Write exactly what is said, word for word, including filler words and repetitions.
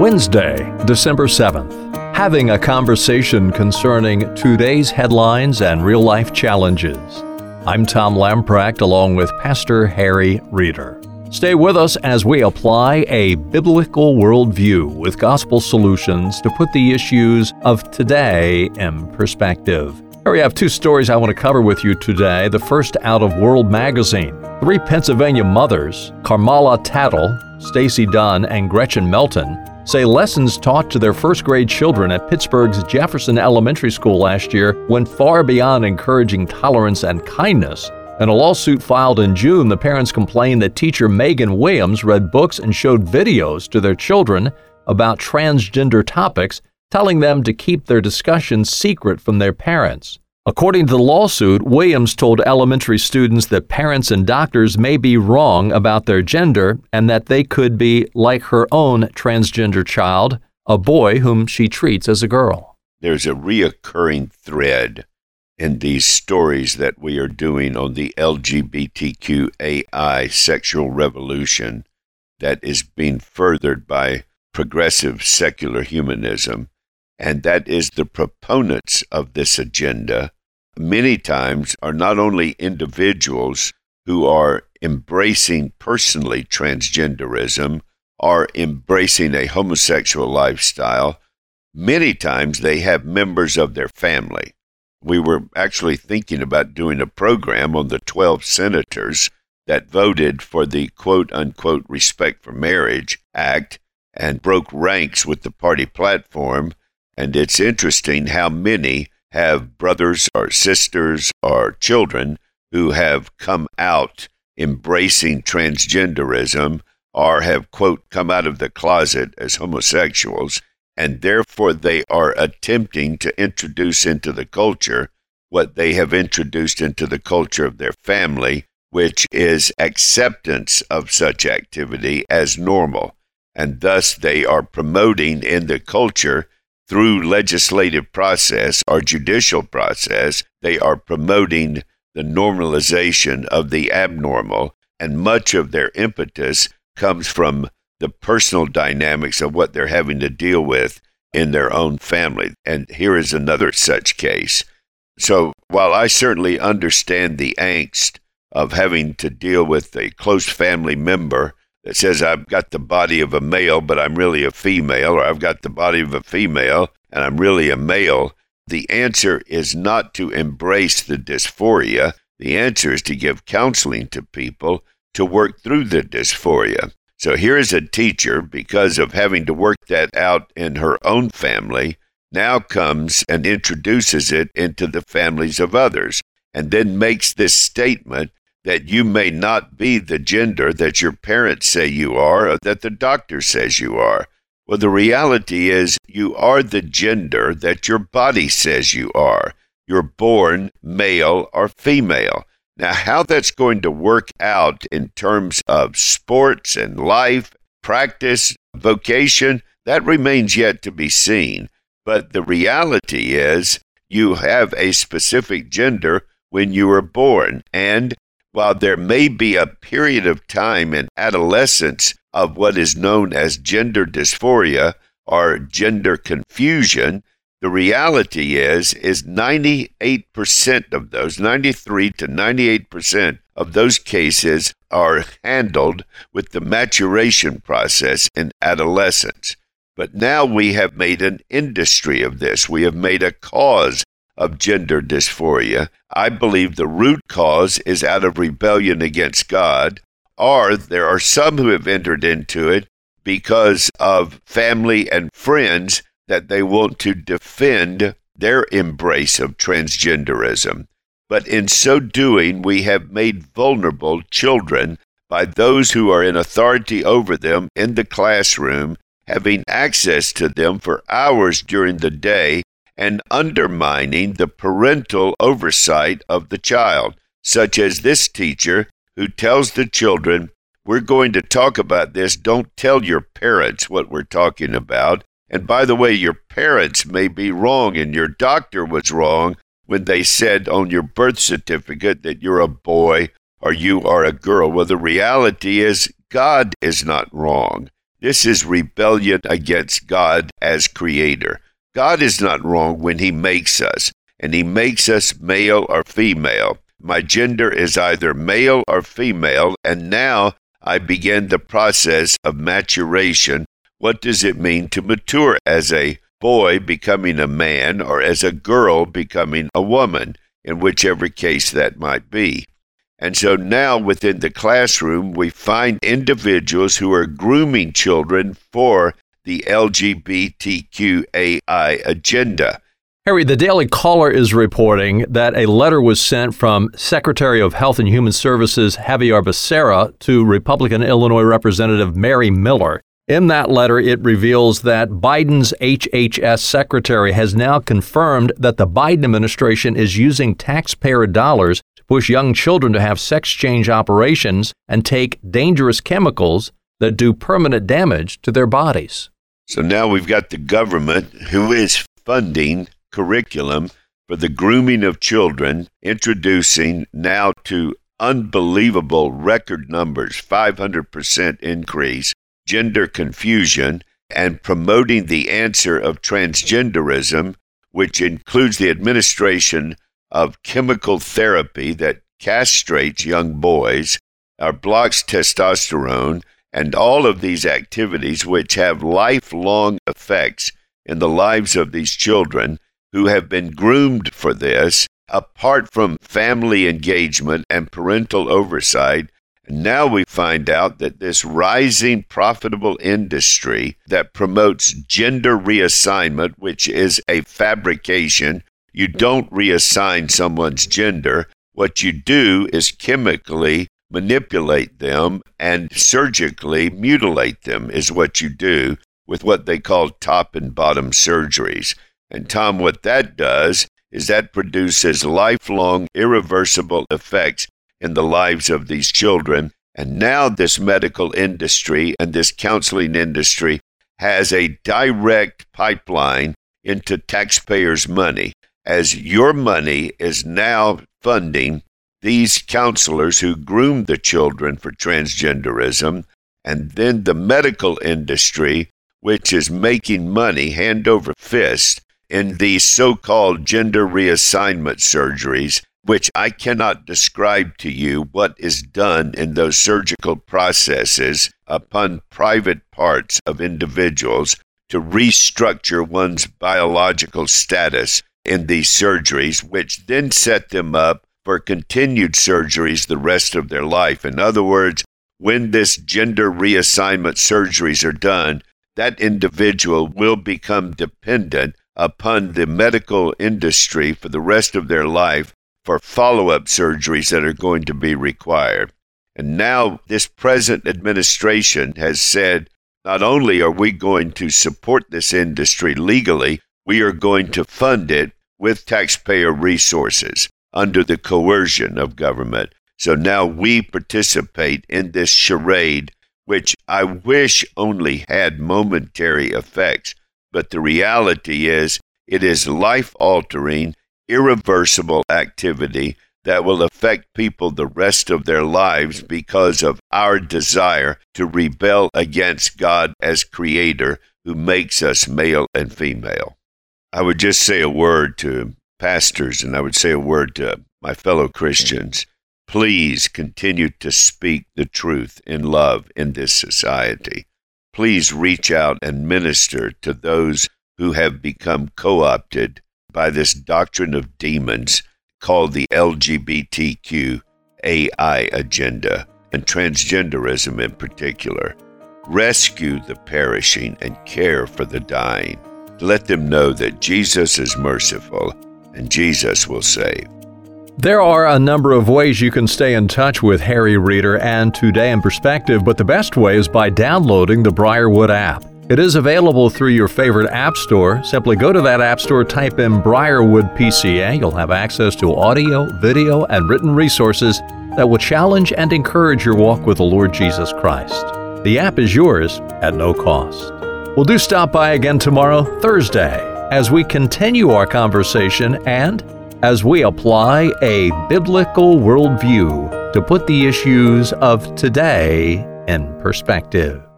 Wednesday, December seventh. Having a conversation concerning today's headlines and real-life challenges. I'm Tom Lamprecht along with Pastor Harry Reeder. Stay with us as we apply a biblical worldview with gospel solutions to put the issues of today in perspective. Here we have two stories I want to cover with you today. The first out of World Magazine. Three Pennsylvania mothers, Carmela Tattle, Stacy Dunn, and Gretchen Melton, say lessons taught to their first grade children at Pittsburgh's Jefferson Elementary School last year went far beyond encouraging tolerance and kindness. In a lawsuit filed in June, the parents complained that teacher Megan Williams read books and showed videos to their children about transgender topics, telling them to keep their discussions secret from their parents. According to the lawsuit, Williams told elementary students that parents and doctors may be wrong about their gender and that they could be like her own transgender child, a boy whom she treats as a girl. There's a reoccurring thread in these stories that we are doing on the L G B T Q A I sexual revolution that is being furthered by progressive secular humanism. And that is the proponents of this agenda many times are not only individuals who are embracing personally transgenderism or embracing a homosexual lifestyle. Many times they have members of their family. We were actually thinking about doing a program on the twelve senators that voted for the quote-unquote Respect for Marriage Act and broke ranks with the party platform. And it's interesting how many have brothers or sisters or children who have come out embracing transgenderism or have, quote, come out of the closet as homosexuals, and therefore they are attempting to introduce into the culture what they have introduced into the culture of their family, which is acceptance of such activity as normal. And thus they are promoting in the culture through legislative process or judicial process, they are promoting the normalization of the abnormal, and much of their impetus comes from the personal dynamics of what they're having to deal with in their own family. And here is another such case. So while I certainly understand the angst of having to deal with a close family member that says, I've got the body of a male, but I'm really a female, or I've got the body of a female, and I'm really a male, the answer is not to embrace the dysphoria. The answer is to give counseling to people to work through the dysphoria. So here is a teacher, because of having to work that out in her own family, now comes and introduces it into the families of others, and then makes this statement that you may not be the gender that your parents say you are or that the doctor says you are. Well, the reality is you are the gender that your body says you are. You're born male or female. Now, how that's going to work out in terms of sports and life, practice, vocation, that remains yet to be seen. But the reality is you have a specific gender when you were born, and while there may be a period of time in adolescence of what is known as gender dysphoria or gender confusion, the reality is, is ninety-eight percent of those, ninety-three to ninety-eight percent of those cases are handled with the maturation process in adolescence. But now we have made an industry of this. We have made a cause of gender dysphoria. I believe the root cause is out of rebellion against God, or there are some who have entered into it because of family and friends that they want to defend their embrace of transgenderism. But in so doing, we have made vulnerable children by those who are in authority over them in the classroom, having access to them for hours during the day and undermining the parental oversight of the child, such as this teacher who tells the children, we're going to talk about this, don't tell your parents what we're talking about. And by the way, your parents may be wrong and your doctor was wrong when they said on your birth certificate that you're a boy or you are a girl. Well, the reality is God is not wrong. This is rebellion against God as creator. God is not wrong when he makes us, and he makes us male or female. My gender is either male or female, and now I begin the process of maturation. What does it mean to mature as a boy becoming a man or as a girl becoming a woman, in whichever case that might be? And so now within the classroom, we find individuals who are grooming children for the L G B T Q A I agenda. Harry, the Daily Caller is reporting that a letter was sent from Secretary of Health and Human Services Xavier Becerra to Republican Illinois Representative Mary Miller. In that letter, it reveals that Biden's H H S secretary has now confirmed that the Biden administration is using taxpayer dollars to push young children to have sex change operations and take dangerous chemicals that do permanent damage to their bodies. So now we've got the government who is funding curriculum for the grooming of children, introducing now to unbelievable record numbers, five hundred percent increase, gender confusion, and promoting the answer of transgenderism, which includes the administration of chemical therapy that castrates young boys, or blocks testosterone, and all of these activities which have lifelong effects in the lives of these children who have been groomed for this, apart from family engagement and parental oversight. And now we find out that this rising profitable industry that promotes gender reassignment, which is a fabrication, you don't reassign someone's gender. What you do is chemically manipulate them and surgically mutilate them is what you do with what they call top and bottom surgeries. And Tom, what that does is that produces lifelong, irreversible effects in the lives of these children. And now this medical industry and this counseling industry has a direct pipeline into taxpayers' money, as your money is now funding these counselors who groom the children for transgenderism, and then the medical industry, which is making money hand over fist in these so-called gender reassignment surgeries, which I cannot describe to you what is done in those surgical processes upon private parts of individuals to restructure one's biological status in these surgeries, which then set them up for continued surgeries the rest of their life. In other words, when this gender reassignment surgeries are done, that individual will become dependent upon the medical industry for the rest of their life for follow-up surgeries that are going to be required. And now this present administration has said, not only are we going to support this industry legally, we are going to fund it with taxpayer resources under the coercion of government. So now we participate in this charade, which I wish only had momentary effects. But the reality is, it is life-altering, irreversible activity that will affect people the rest of their lives because of our desire to rebel against God as creator who makes us male and female. I would just say a word to pastors, and I would say a word to my fellow Christians. Please continue to speak the truth in love in this society. Please reach out and minister to those who have become co-opted by this doctrine of demons called the L G B T Q A I agenda, and transgenderism in particular. Rescue the perishing and care for the dying. Let them know that Jesus is merciful and Jesus will save. There are a number of ways you can stay in touch with Harry Reeder and Today in Perspective, but the best way is by downloading the Briarwood app. It is available through your favorite app store. Simply go to that app store, type in Briarwood P C A. You'll have access to audio, video, and written resources that will challenge and encourage your walk with the Lord Jesus Christ. The app is yours at no cost. Well, do stop by again tomorrow, Thursday, as we continue our conversation and as we apply a biblical worldview to put the issues of today in perspective.